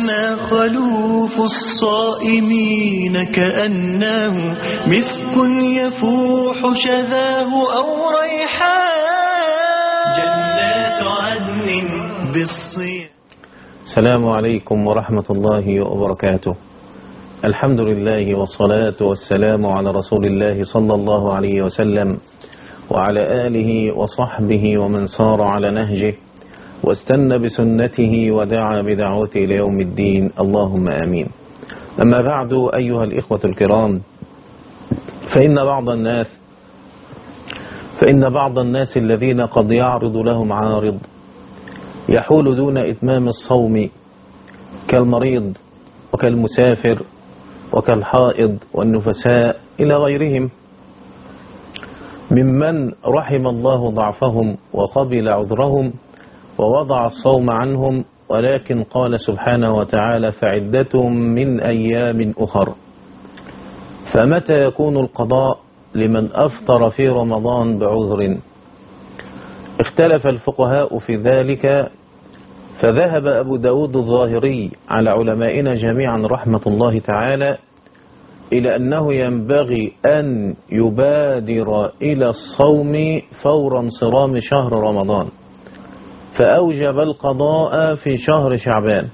أما خلوف الصائمين كأنه مسك يفوح شذاه أو ريحان جنات عدن بالصيام. السلام عليكم ورحمة الله وبركاته. الحمد لله والصلاة والسلام على رسول الله صلى الله عليه وسلم وعلى آله وصحبه ومن صار على نهجه واستنى بسنته ودعا بدعوته إلى يوم الدين، اللهم آمين. أما بعد، أيها الإخوة الكرام، فإن بعض الناس الذين قد يعرض لهم عارض يحول دون إتمام الصوم كالمريض وكالمسافر وكالحائض والنفساء إلى غيرهم ممن رحم الله ضعفهم وقبل عذرهم ووضع الصوم عنهم، ولكن قال سبحانه وتعالى: فعدة من أيام أخر. فمتى يكون القضاء لمن أفطر في رمضان بعذر؟ اختلف الفقهاء في ذلك، فذهب أبو داود الظاهري على علمائنا جميعا رحمة الله تعالى إلى أنه ينبغي أن يبادر إلى الصوم فور انصرام شهر رمضان، فأوجب القضاء في شهر شعبان.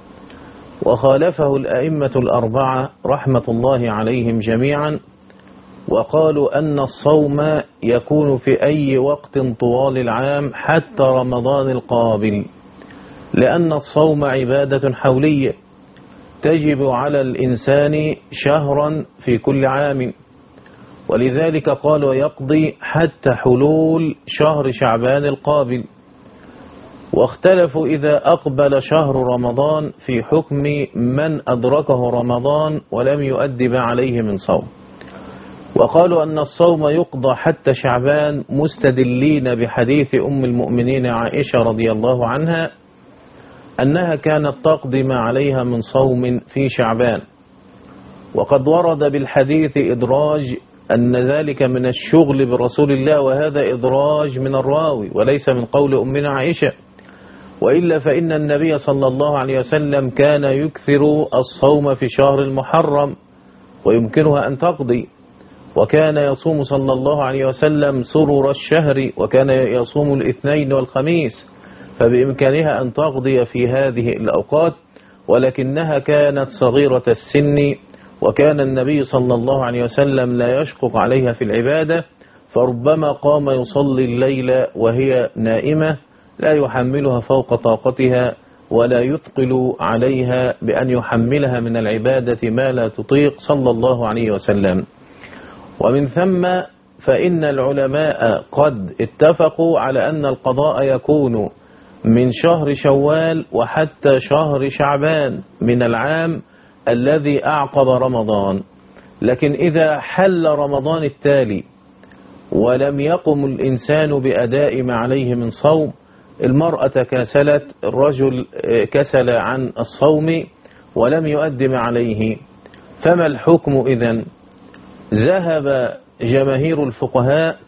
وخالفه الأئمة الأربعة رحمة الله عليهم جميعا، وقالوا أن الصوم يكون في أي وقت طوال العام حتى رمضان القابل، لأن الصوم عبادة حولية تجب على الإنسان شهرا في كل عام، ولذلك قالوا يقضي حتى حلول شهر شعبان القابل. واختلفوا إذا أقبل شهر رمضان في حكم من أدركه رمضان ولم يؤدب عليه من صوم، وقالوا أن الصوم يقضى حتى شعبان، مستدلين بحديث أم المؤمنين عائشة رضي الله عنها أنها كانت تقضي ما عليها من صوم في شعبان. وقد ورد بالحديث إدراج أن ذلك من الشغل برسول الله، وهذا إدراج من الراوي وليس من قول أمنا عائشة، وإلا فإن النبي صلى الله عليه وسلم كان يكثر الصوم في شهر المحرم ويمكنها أن تقضي، وكان يصوم صلى الله عليه وسلم سرر الشهر، وكان يصوم الاثنين والخميس، فبإمكانها أن تقضي في هذه الأوقات، ولكنها كانت صغيرة السن، وكان النبي صلى الله عليه وسلم لا يشقق عليها في العبادة، فربما قام يصلي الليل وهي نائمة لا يحملها فوق طاقتها ولا يثقل عليها بأن يحملها من العبادة ما لا تطيق صلى الله عليه وسلم. ومن ثم فإن العلماء قد اتفقوا على أن القضاء يكون من شهر شوال وحتى شهر شعبان من العام الذي أعقب رمضان. لكن إذا حل رمضان التالي ولم يقم الإنسان بأداء ما عليه من صوم، المرأة كسلت، الرجل كسل عن الصوم ولم يؤدم عليه، فما الحكم إذن؟ ذهب جماهير الفقهاء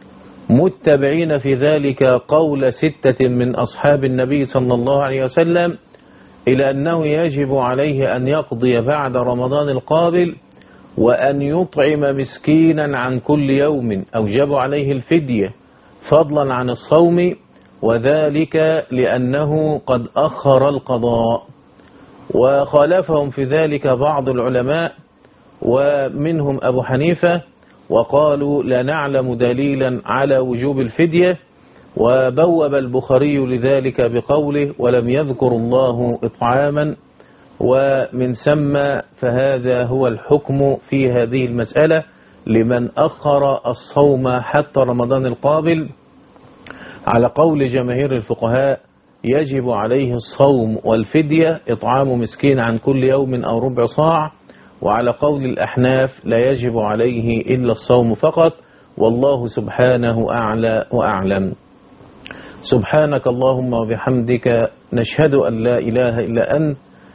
متبعين في ذلك قول 6 من أصحاب النبي صلى الله عليه وسلم إلى أنه يجب عليه أن يقضي بعد رمضان القابل وأن يطعم مسكينا عن كل يوم، أوجب عليه الفدية فضلا عن الصوم، وذلك لأنه قد أخر القضاء. وخالفهم في ذلك بعض العلماء ومنهم أبو حنيفة، وقالوا لا نعلم دليلا على وجوب الفدية، وبوب البخاري لذلك بقوله: ولم يذكر الله إطعاما. ومن ثم فهذا هو الحكم في هذه المسألة لمن أخر الصوم حتى رمضان القابل. على قول جماهير الفقهاء يجب عليه الصوم والفدية إطعام مسكين عن كل يوم أو ربع صاع، وعلى قول الأحناف لا يجب عليه إلا الصوم فقط، والله سبحانه أعلى وأعلم. سبحانك اللهم وبحمدك، نشهد أن لا إله إلا أنت،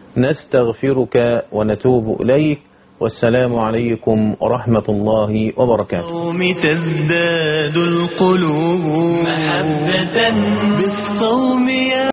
نستغفرك ونتوب إليك، والسلام عليكم ورحمة الله وبركاته. تزداد القلوب محبة بالصوم.